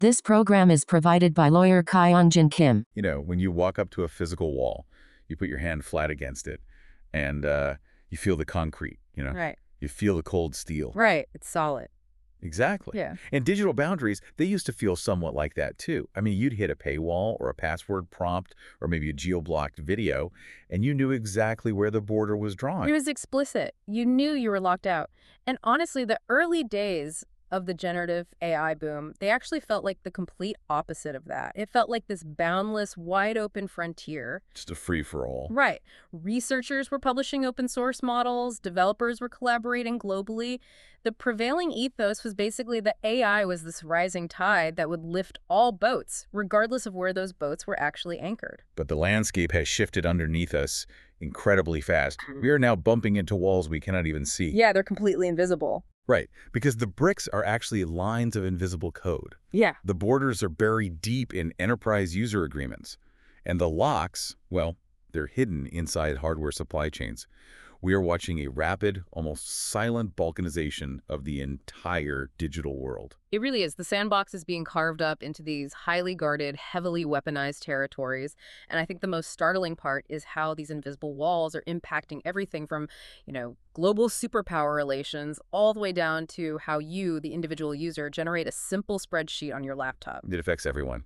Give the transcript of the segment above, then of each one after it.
This program is provided by lawyer Kyung-Jin Kim. You know, when you walk up to a physical wall, you put your hand flat against it, and you feel the concrete, Right. You feel the cold steel. Right. It's solid. Exactly. Yeah. And digital boundaries, they used to feel somewhat like that, too. I mean, you'd hit a paywall or a password prompt or maybe a geo-blocked video, and you knew exactly where the border was drawn. It was explicit. You knew you were locked out. And honestly, the early days of the generative AI boom, they actually felt like the complete opposite of that. It felt like this boundless, wide-open frontier. Just a free-for-all. Right. Researchers were publishing open source models. Developers were collaborating globally. The prevailing ethos was basically that AI was this rising tide that would lift all boats, regardless of where those boats were actually anchored. But the landscape has shifted underneath us incredibly fast. We are now bumping into walls we cannot even see. Yeah, they're completely invisible. Right, because the bricks are actually lines of invisible code. Yeah. The borders are buried deep in enterprise user agreements. And the locks, well, they're hidden inside hardware supply chains. We are watching a rapid, almost silent balkanization of the entire digital world. It really is. The sandbox is being carved up into these highly guarded, heavily weaponized territories. And I think the most startling part is how these invisible walls are impacting everything from, global superpower relations all the way down to how you, the individual user, generate a simple spreadsheet on your laptop. It affects everyone.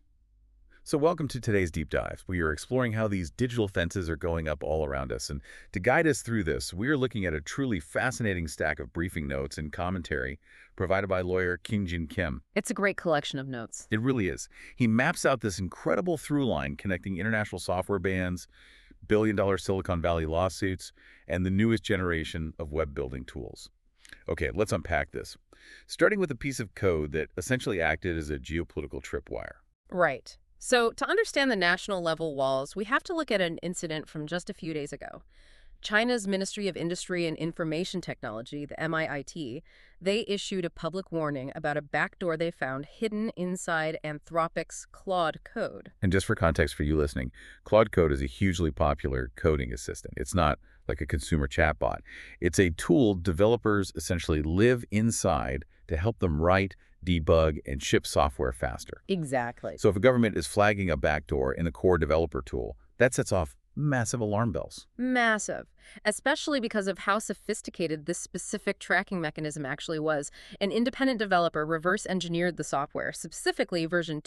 So welcome to today's Deep Dive. We are exploring how these digital fences are going up all around us. And to guide us through this, we are looking at a truly fascinating stack of briefing notes and commentary provided by lawyer Kyung-Jin Kim. It's a great collection of notes. It really is. He maps out this incredible through line connecting international software bans, billion-dollar Silicon Valley lawsuits, and the newest generation of web-building tools. Okay, let's unpack this. Starting with a piece of code that essentially acted as a geopolitical tripwire. Right. So to understand the national level walls, we have to look at an incident from just a few days ago. China's Ministry of Industry and Information Technology, the MIIT, they issued a public warning about a backdoor they found hidden inside Anthropic's Claude Code. And just for context for you listening, Claude Code is a hugely popular coding assistant. It's not like a consumer chatbot. It's a tool developers essentially live inside to help them write, debug, and ship software faster. Exactly. So if a government is flagging a backdoor in a core developer tool, that sets off massive alarm bells. Massive. Especially because of how sophisticated this specific tracking mechanism actually was. An independent developer reverse engineered the software, specifically version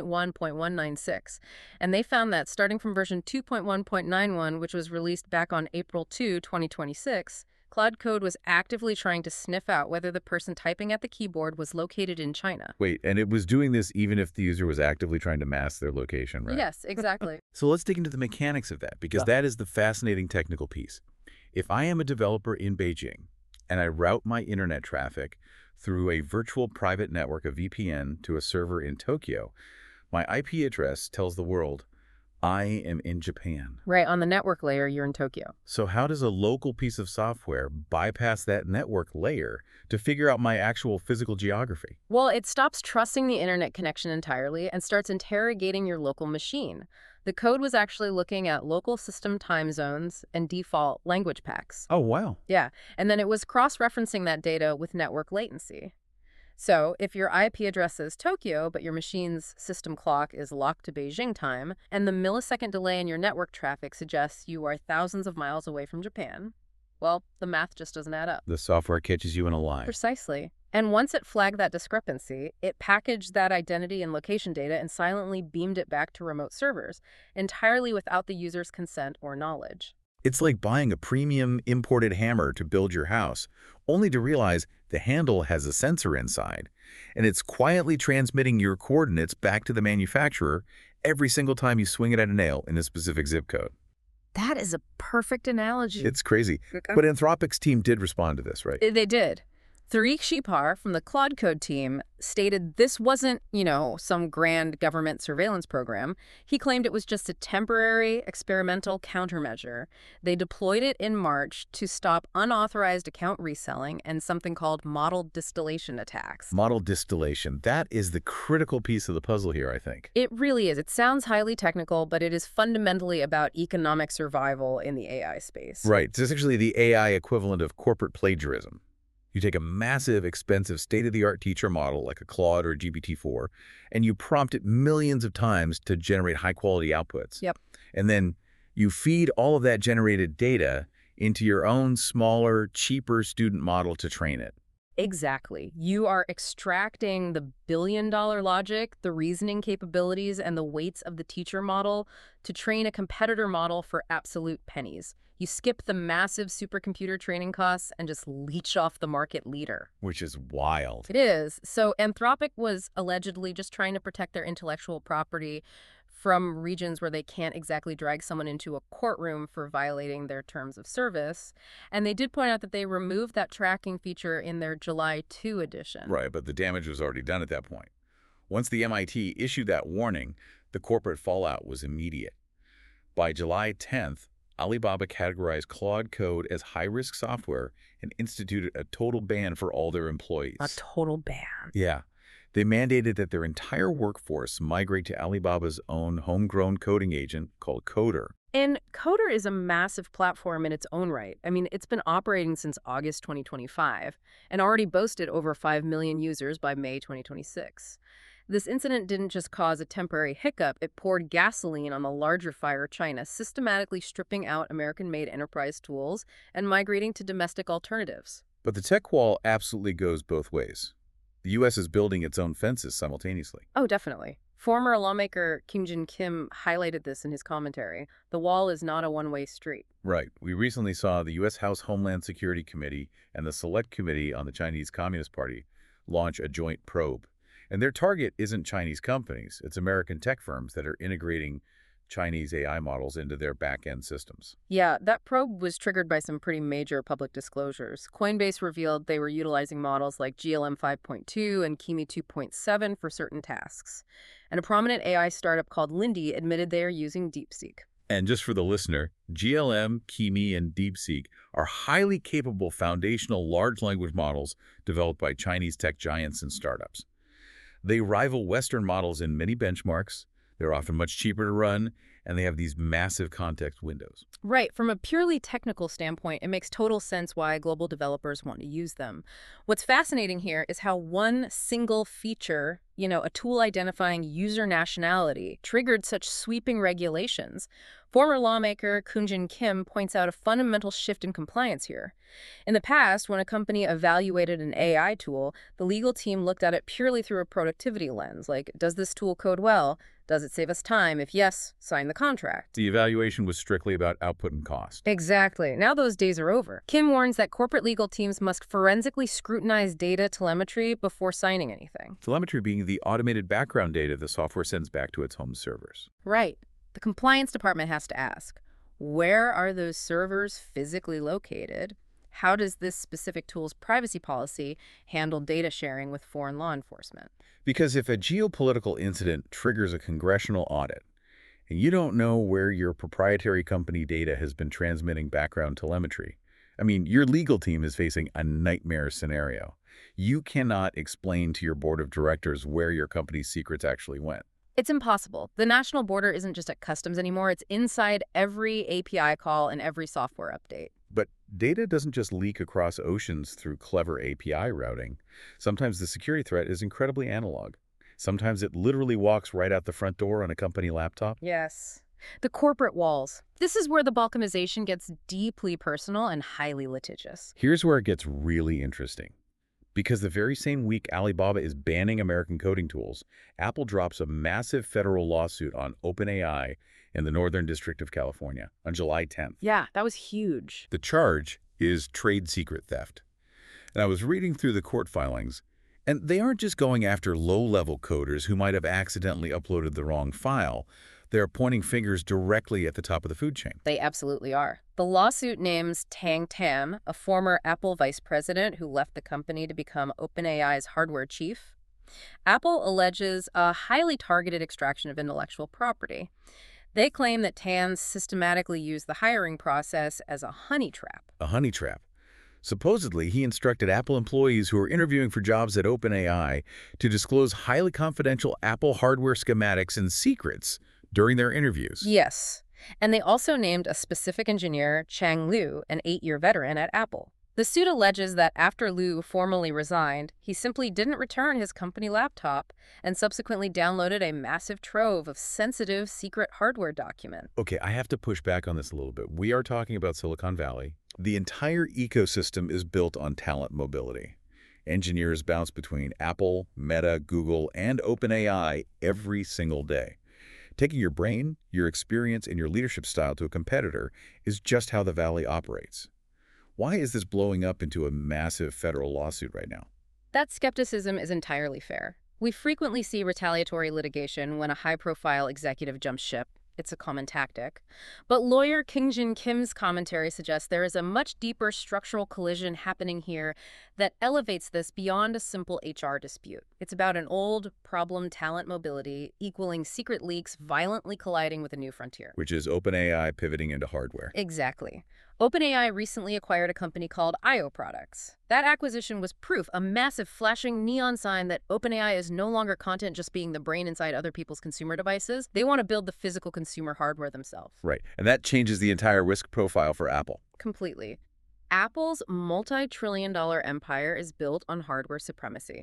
2.1.196. And they found that starting from version 2.1.91, which was released back on April 2, 2026, Claude Code was actively trying to sniff out whether the person typing at the keyboard was located in China. Wait, and it was doing this even if the user was actively trying to mask their location, right? Yes, exactly. So let's dig into the mechanics of that, because that is the fascinating technical piece. If I am a developer in Beijing and I route my internet traffic through a virtual private network, a VPN, to a server in Tokyo, my IP address tells the world, I am in Japan. Right, on the network layer, you're in Tokyo. So how does a local piece of software bypass that network layer to figure out my actual physical geography? Well, it stops trusting the internet connection entirely and starts interrogating your local machine. The code was actually looking at local system time zones and default language packs. Oh, wow. Yeah, and then it was cross-referencing that data with network latency. So if your IP address is Tokyo, but your machine's system clock is locked to Beijing time, and the millisecond delay in your network traffic suggests you are thousands of miles away from Japan, well, the math just doesn't add up. The software catches you in a lie. Precisely. And once it flagged that discrepancy, it packaged that identity and location data and silently beamed it back to remote servers, entirely without the user's consent or knowledge. It's like buying a premium imported hammer to build your house, only to realize the handle has a sensor inside, and it's quietly transmitting your coordinates back to the manufacturer every single time you swing it at a nail in a specific zip code. That is a perfect analogy. It's crazy. But Anthropic's team did respond to this, right? They did. Tariq Shipar from the Claude Code team stated this wasn't, some grand government surveillance program. He claimed it was just a temporary experimental countermeasure. They deployed it in March to stop unauthorized account reselling and something called model distillation attacks. Model distillation. That is the critical piece of the puzzle here, I think. It really is. It sounds highly technical, but it is fundamentally about economic survival in the AI space. Right. It's essentially the AI equivalent of corporate plagiarism. You take a massive, expensive, state-of-the-art teacher model like a Claude or a GPT-4, and you prompt it millions of times to generate high-quality outputs. Yep. And then you feed all of that generated data into your own smaller, cheaper student model to train it. Exactly. You are extracting the billion-dollar logic, the reasoning capabilities, and the weights of the teacher model to train a competitor model for absolute pennies. You skip the massive supercomputer training costs and just leech off the market leader. Which is wild. It is. So Anthropic was allegedly just trying to protect their intellectual property from regions where they can't exactly drag someone into a courtroom for violating their terms of service. And they did point out that they removed that tracking feature in their July 2 edition. Right, but the damage was already done at that point. Once the MIT issued that warning, the corporate fallout was immediate. By July 10th, Alibaba categorized Claude Code as high-risk software and instituted a total ban for all their employees. A total ban. Yeah. They mandated that their entire workforce migrate to Alibaba's own homegrown coding agent called Coder. And Coder is a massive platform in its own right. I mean, it's been operating since August 2025 and already boasted over 5 million users by May 2026. This incident didn't just cause a temporary hiccup, it poured gasoline on the larger fire China, systematically stripping out American-made enterprise tools and migrating to domestic alternatives. But the tech wall absolutely goes both ways. The U.S. is building its own fences simultaneously. Oh, definitely. Former lawmaker Kyung-Jin Kim highlighted this in his commentary. The wall is not a one-way street. Right. We recently saw the U.S. House Homeland Security Committee and the Select Committee on the Chinese Communist Party launch a joint probe. And their target isn't Chinese companies. It's American tech firms that are integrating Chinese AI models into their back-end systems. Yeah, that probe was triggered by some pretty major public disclosures. Coinbase revealed they were utilizing models like GLM 5.2 and Kimi 2.7 for certain tasks. And a prominent AI startup called Lindy admitted they are using DeepSeek. And just for the listener, GLM, Kimi, and DeepSeek are highly capable foundational large language models developed by Chinese tech giants and startups. They rival Western models in many benchmarks. They're often much cheaper to run, and they have these massive context windows. Right. From a purely technical standpoint, it makes total sense why global developers want to use them. What's fascinating here is how one single feature, a tool identifying user nationality, triggered such sweeping regulations. Former lawmaker Kyung-Jin Kim points out a fundamental shift in compliance here. In the past, when a company evaluated an AI tool, the legal team looked at it purely through a productivity lens, like, does this tool code well? Does it save us time? If yes, sign the contract. The evaluation was strictly about output and cost. Exactly. Now those days are over. Kim warns that corporate legal teams must forensically scrutinize data telemetry before signing anything. Telemetry being the automated background data the software sends back to its home servers. Right. The compliance department has to ask, where are those servers physically located? How does this specific tool's privacy policy handle data sharing with foreign law enforcement? Because if a geopolitical incident triggers a congressional audit, and you don't know where your proprietary company data has been transmitting background telemetry, your legal team is facing a nightmare scenario. You cannot explain to your board of directors where your company's secrets actually went. It's impossible. The national border isn't just at customs anymore. It's inside every API call and every software update. But data doesn't just leak across oceans through clever API routing. Sometimes the security threat is incredibly analog. Sometimes it literally walks right out the front door on a company laptop. Yes. The corporate walls. This is where the balkanization gets deeply personal and highly litigious. Here's where it gets really interesting. Because the very same week Alibaba is banning American coding tools, Apple drops a massive federal lawsuit on OpenAI in the Northern District of California on July 10th. Yeah, that was huge. The charge is trade secret theft. And I was reading through the court filings, and they aren't just going after low-level coders who might have accidentally uploaded the wrong file. They're pointing fingers directly at the top of the food chain. They absolutely are. The lawsuit names Tang Tam, a former Apple vice president who left the company to become OpenAI's hardware chief. Apple alleges a highly targeted extraction of intellectual property. They claim that Tan systematically used the hiring process as a honey trap. A honey trap. Supposedly, he instructed Apple employees who were interviewing for jobs at OpenAI to disclose highly confidential Apple hardware schematics and secrets during their interviews. Yes. And they also named a specific engineer, Chang Liu, an 8-year veteran at Apple. The suit alleges that after Liu formally resigned, he simply didn't return his company laptop and subsequently downloaded a massive trove of sensitive secret hardware documents. Okay, I have to push back on this a little bit. We are talking about Silicon Valley. The entire ecosystem is built on talent mobility. Engineers bounce between Apple, Meta, Google, and OpenAI every single day. Taking your brain, your experience, and your leadership style to a competitor is just how the Valley operates. Why is this blowing up into a massive federal lawsuit right now? That skepticism is entirely fair. We frequently see retaliatory litigation when a high-profile executive jumps ship. It's a common tactic. But lawyer Kyung-Jin Kim's commentary suggests there is a much deeper structural collision happening here that elevates this beyond a simple HR dispute. It's about an old problem talent mobility equaling secret leaks violently colliding with a new frontier. Which is OpenAI pivoting into hardware. Exactly. OpenAI recently acquired a company called IO Products. That acquisition was proof, a massive flashing neon sign that OpenAI is no longer content just being the brain inside other people's consumer devices. They want to build the physical consumer hardware themselves. Right, and that changes the entire risk profile for Apple. Completely. Apple's multi-trillion-dollar empire is built on hardware supremacy.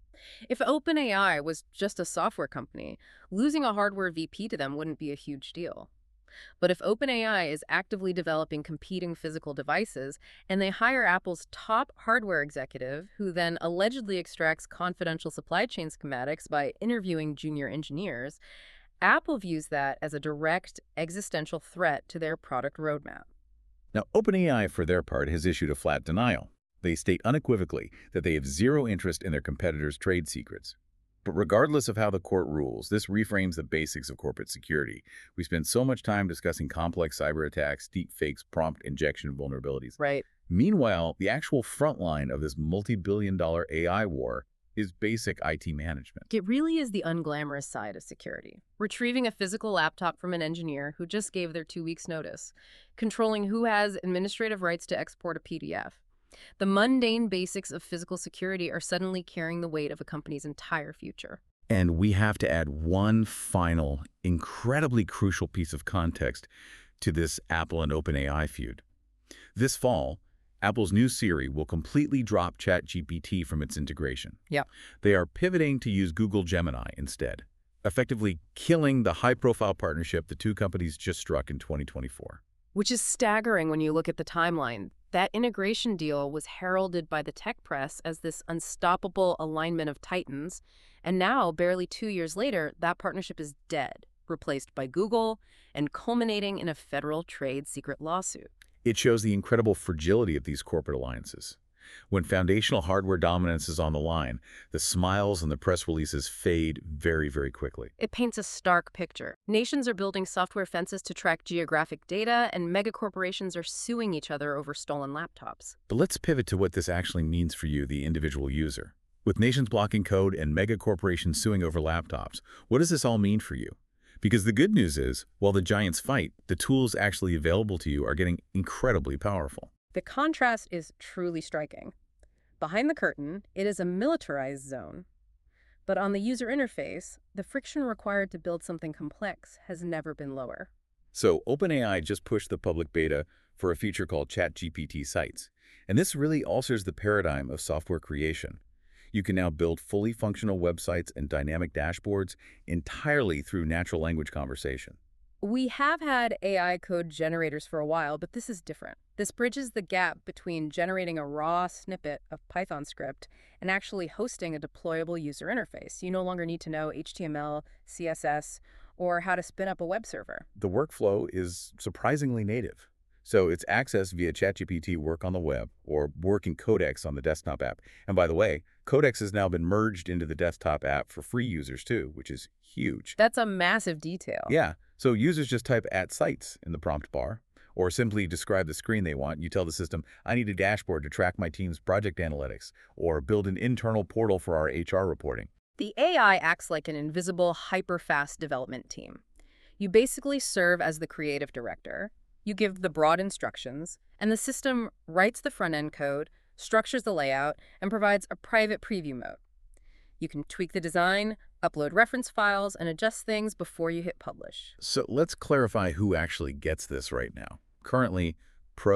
If OpenAI was just a software company, losing a hardware VP to them wouldn't be a huge deal. But if OpenAI is actively developing competing physical devices and they hire Apple's top hardware executive, who then allegedly extracts confidential supply chain schematics by interviewing junior engineers, Apple views that as a direct existential threat to their product roadmap. Now, OpenAI, for their part, has issued a flat denial. They state unequivocally that they have zero interest in their competitors' trade secrets. But regardless of how the court rules, this reframes the basics of corporate security. We spend so much time discussing complex cyber attacks, deep fakes, prompt injection vulnerabilities. Right. Meanwhile, the actual front line of this multi-billion-dollar AI war is basic IT management. It really is the unglamorous side of security. Retrieving a physical laptop from an engineer who just gave their 2 weeks' notice. Controlling who has administrative rights to export a PDF. The mundane basics of physical security are suddenly carrying the weight of a company's entire future. And we have to add one final, incredibly crucial piece of context to this Apple and OpenAI feud. This fall, Apple's new Siri will completely drop ChatGPT from its integration. Yep. They are pivoting to use Google Gemini instead, effectively killing the high-profile partnership the two companies just struck in 2024. Which is staggering when you look at the timeline. That integration deal was heralded by the tech press as this unstoppable alignment of titans, and now, barely 2 years later, that partnership is dead, replaced by Google, and culminating in a federal trade secret lawsuit. It shows the incredible fragility of these corporate alliances. When foundational hardware dominance is on the line, the smiles and the press releases fade very, very quickly. It paints a stark picture. Nations are building software fences to track geographic data, and megacorporations are suing each other over stolen laptops. But let's pivot to what this actually means for you, the individual user. With nations blocking code and megacorporations suing over laptops, what does this all mean for you? Because the good news is, while the giants fight, the tools actually available to you are getting incredibly powerful. The contrast is truly striking. Behind the curtain, it is a militarized zone. But on the user interface, the friction required to build something complex has never been lower. So OpenAI just pushed the public beta for a feature called ChatGPT Sites. And this really alters the paradigm of software creation. You can now build fully functional websites and dynamic dashboards entirely through natural language conversation. We have had AI code generators for a while, but this is different. This bridges the gap between generating a raw snippet of Python script and actually hosting a deployable user interface. You no longer need to know HTML, CSS, or how to spin up a web server. The workflow is surprisingly native. So it's accessed via ChatGPT work on the web or work in Codex on the desktop app. And by the way, Codex has now been merged into the desktop app for free users too, which is huge. That's a massive detail. Yeah, so users just type @sites in the prompt bar or simply describe the screen they want. You tell the system, I need a dashboard to track my team's project analytics or build an internal portal for our HR reporting. The AI acts like an invisible, hyper-fast development team. You basically serve as the creative director. You give the broad instructions, and the system writes the front-end code, structures the layout, and provides a private preview mode. You can tweak the design, upload reference files, and adjust things before you hit publish. So let's clarify who actually gets this right now. Currently, Pro,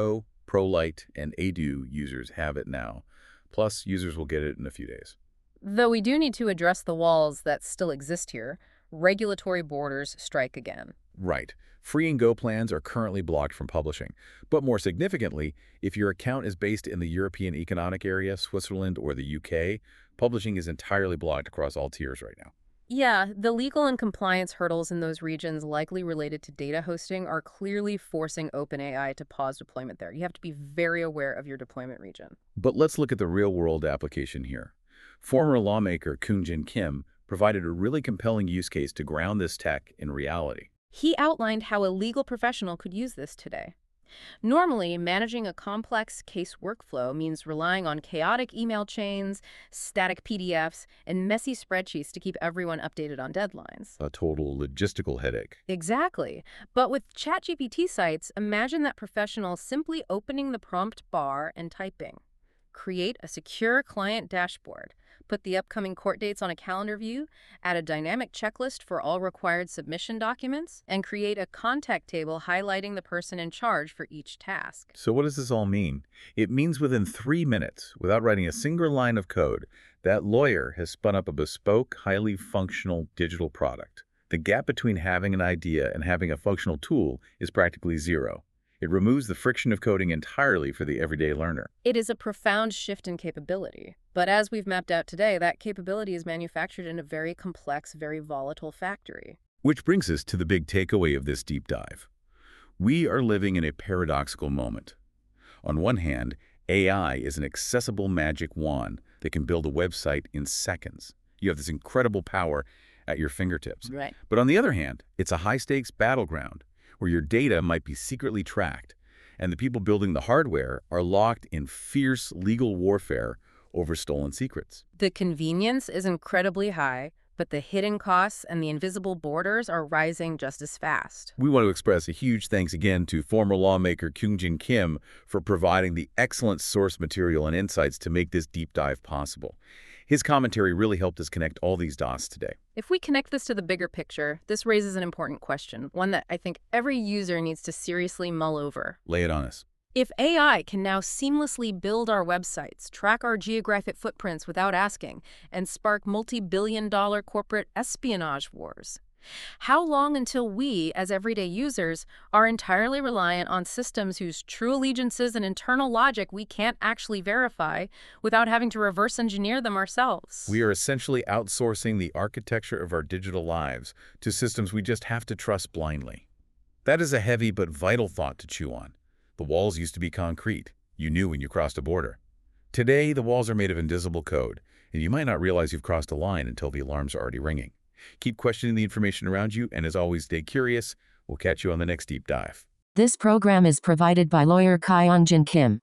ProLite and Edu users have it now. Plus, users will get it in a few days. Though we do need to address the walls that still exist here. Regulatory borders strike again. Right. Free and go plans are currently blocked from publishing. But more significantly, if your account is based in the European Economic Area, Switzerland, or the UK, publishing is entirely blocked across all tiers right now. Yeah, the legal and compliance hurdles in those regions likely related to data hosting are clearly forcing OpenAI to pause deployment there. You have to be very aware of your deployment region. But let's look at the real-world application here. Former lawmaker Kyung-Jin Kim provided a really compelling use case to ground this tech in reality. He outlined how a legal professional could use this today. Normally, managing a complex case workflow means relying on chaotic email chains, static PDFs, and messy spreadsheets to keep everyone updated on deadlines. A total logistical headache. Exactly. But with ChatGPT sites, imagine that professional simply opening the prompt bar and typing. Create a secure client dashboard. Put the upcoming court dates on a calendar view, add a dynamic checklist for all required submission documents, and create a contact table highlighting the person in charge for each task. So what does this all mean? It means within 3 minutes, without writing a single line of code, that lawyer has spun up a bespoke, highly functional digital product. The gap between having an idea and having a functional tool is practically zero. It removes the friction of coding entirely for the everyday learner. It is a profound shift in capability. But as we've mapped out today, that capability is manufactured in a very complex, very volatile factory. Which brings us to the big takeaway of this deep dive. We are living in a paradoxical moment. On one hand, AI is an accessible magic wand that can build a website in seconds. You have this incredible power at your fingertips. Right. But on the other hand, it's a high-stakes battleground where your data might be secretly tracked, and the people building the hardware are locked in fierce legal warfare over stolen secrets. The convenience is incredibly high, but the hidden costs and the invisible borders are rising just as fast. We want to express a huge thanks again to former lawmaker Kyung-Jin Kim for providing the excellent source material and insights to make this deep dive possible. His commentary really helped us connect all these dots today. If we connect this to the bigger picture, this raises an important question, one that I think every user needs to seriously mull over. Lay it on us. If AI can now seamlessly build our websites, track our geographic footprints without asking, and spark multi-billion-dollar corporate espionage wars, how long until we, as everyday users, are entirely reliant on systems whose true allegiances and internal logic we can't actually verify without having to reverse engineer them ourselves? We are essentially outsourcing the architecture of our digital lives to systems we just have to trust blindly. That is a heavy but vital thought to chew on. The walls used to be concrete. You knew when you crossed a border. Today, the walls are made of invisible code, and you might not realize you've crossed a line until the alarms are already ringing. Keep questioning the information around you, and as always, stay curious. We'll catch you on the next deep dive. This program is provided by lawyer Kyung-Jin Kim.